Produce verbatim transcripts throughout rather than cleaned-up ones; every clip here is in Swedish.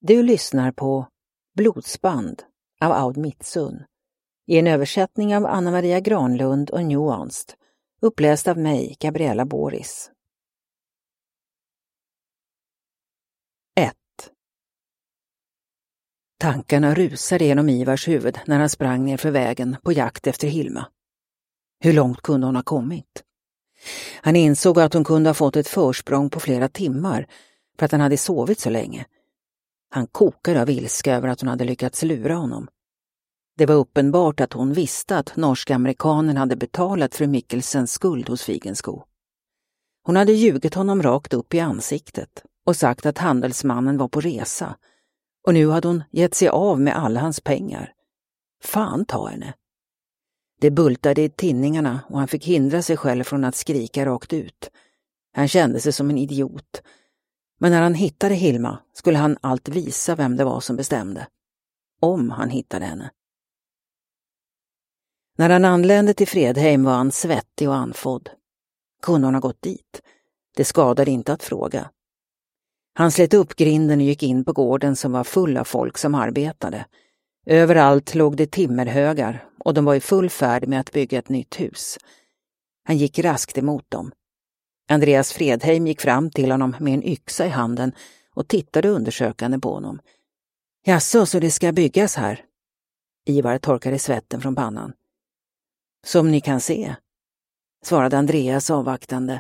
Du lyssnar på Blodsband av Aud Mitsun i en översättning av Anna Maria Granlund och Nuanced, uppläst av mig, Gabriella Boris. ett. Tankarna rusade genom Ivars huvud när han sprang ner för vägen på jakt efter Hilma. Hur långt kunde hon ha kommit? Han insåg att hon kunde ha fått ett försprång på flera timmar för att han hade sovit så länge. Han kokade av ilska över att hon hade lyckats lura honom. Det var uppenbart att hon visste att norsk-amerikanen hade betalat fru Mikkelsens skuld hos Figensko. Hon hade ljugit honom rakt upp i ansiktet och sagt att handelsmannen var på resa, och nu hade hon gett sig av med alla hans pengar. Fan ta henne. Det bultade i tinningarna och han fick hindra sig själv från att skrika rakt ut. Han kände sig som en idiot. Men när han hittade Hilma skulle han allt visa vem det var som bestämde. Om han hittade henne. När han anlände till Fredheim var han svettig och anfodd. Kunde hon ha gått dit? Det skadade inte att fråga. Han slet upp grinden och gick in på gården som var full av folk som arbetade. Överallt låg det timmerhögar och de var i full färd med att bygga ett nytt hus. Han gick raskt emot dem. Andreas Fredheim gick fram till honom med en yxa i handen och tittade undersökande på honom. Jaså, så det ska byggas här? Ivar torkade svetten från pannan. Som ni kan se, svarade Andreas avvaktande.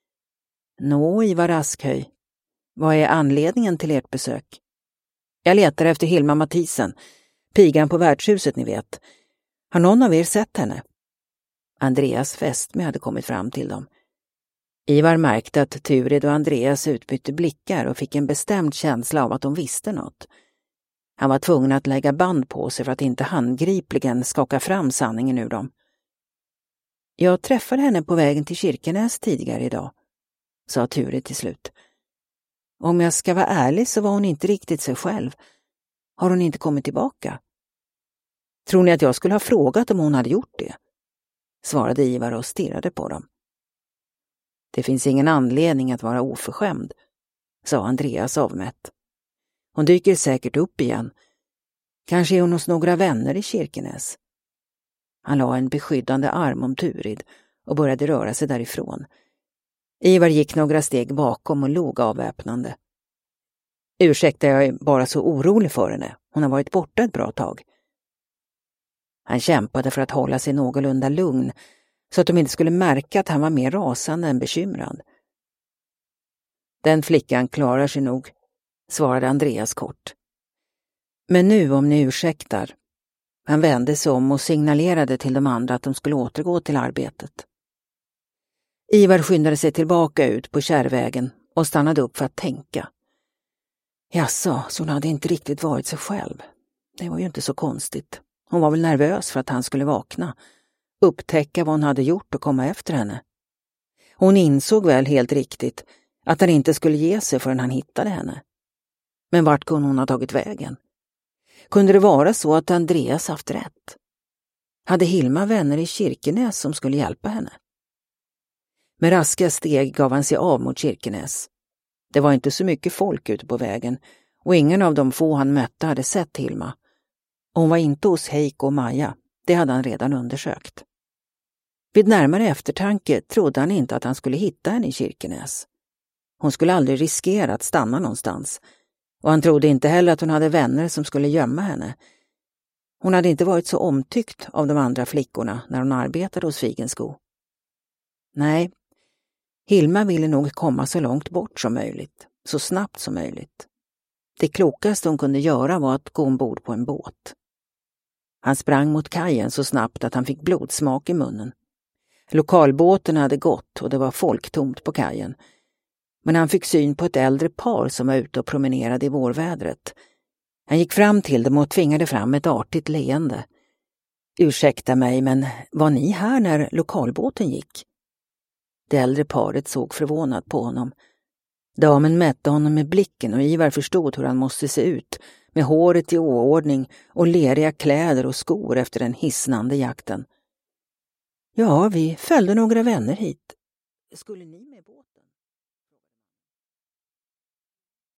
Nå, Ivar Askhöj, vad är anledningen till ert besök? Jag letar efter Hilma Mathisen, pigan på värdshuset ni vet. Har någon av er sett henne? Andreas fästmö hade kommit fram till dem. Ivar märkte att Turid och Andreas utbytte blickar och fick en bestämd känsla av att de visste något. Han var tvungen att lägga band på sig för att inte handgripligen skaka fram sanningen ur dem. Jag träffade henne på vägen till Kirkenäs tidigare idag, sa Turid till slut. Om jag ska vara ärlig så var hon inte riktigt sig själv. Har hon inte kommit tillbaka? Tror ni att jag skulle ha frågat om hon hade gjort det? Svarade Ivar och stirrade på dem. Det finns ingen anledning att vara oförskämd, sa Andreas avmätt. Hon dyker säkert upp igen. Kanske är hon hos några vänner i Kirkenäs. Han la en beskyddande arm om Turid och började röra sig därifrån. Ivar gick några steg bakom och log avväpnande. Ursäkta, jag är bara så orolig för henne. Hon har varit borta ett bra tag. Han kämpade för att hålla sig någorlunda lugn så att de inte skulle märka att han var mer rasande än bekymrad. Den flickan klarar sig nog, svarade Andreas kort. Men nu, om ni ursäktar. Han vände sig om och signalerade till de andra att de skulle återgå till arbetet. Ivar skyndade sig tillbaka ut på kärrvägen och stannade upp för att tänka. Jaså, så hon hade inte riktigt varit sig själv. Det var ju inte så konstigt. Hon var väl nervös för att han skulle vakna, upptäcka vad hon hade gjort och komma efter henne. Hon insåg väl helt riktigt att han inte skulle ge sig förrän han hittade henne. Men vart kunde hon ha tagit vägen? Kunde det vara så att Andreas haft rätt? Hade Hilma vänner i Kirkenäs som skulle hjälpa henne? Med raska steg gav han sig av mot Kirkenäs. Det var inte så mycket folk ute på vägen och ingen av de få han mötte hade sett Hilma. Hon var inte hos Heiko och Maja, det hade han redan undersökt. Vid närmare eftertanke trodde han inte att han skulle hitta henne i Kirkenäs. Hon skulle aldrig riskera att stanna någonstans. Och han trodde inte heller att hon hade vänner som skulle gömma henne. Hon hade inte varit så omtyckt av de andra flickorna när hon arbetade hos Figensko. Nej, Hilma ville nog komma så långt bort som möjligt, så snabbt som möjligt. Det klokaste hon kunde göra var att gå ombord på en båt. Han sprang mot kajen så snabbt att han fick blodsmak i munnen. Lokalbåten hade gått och det var folktomt på kajen. Men han fick syn på ett äldre par som var ute och promenerade i vårvädret. Han gick fram till dem och tvingade fram ett artigt leende. Ursäkta mig, men var ni här när lokalbåten gick? Det äldre paret såg förvånat på honom. Damen mätte honom med blicken och Ivar förstod hur han måste se ut, med håret i oordning och leriga kläder och skor efter den hisnande jakten. Ja, vi följde några vänner hit. Skulle ni med båten?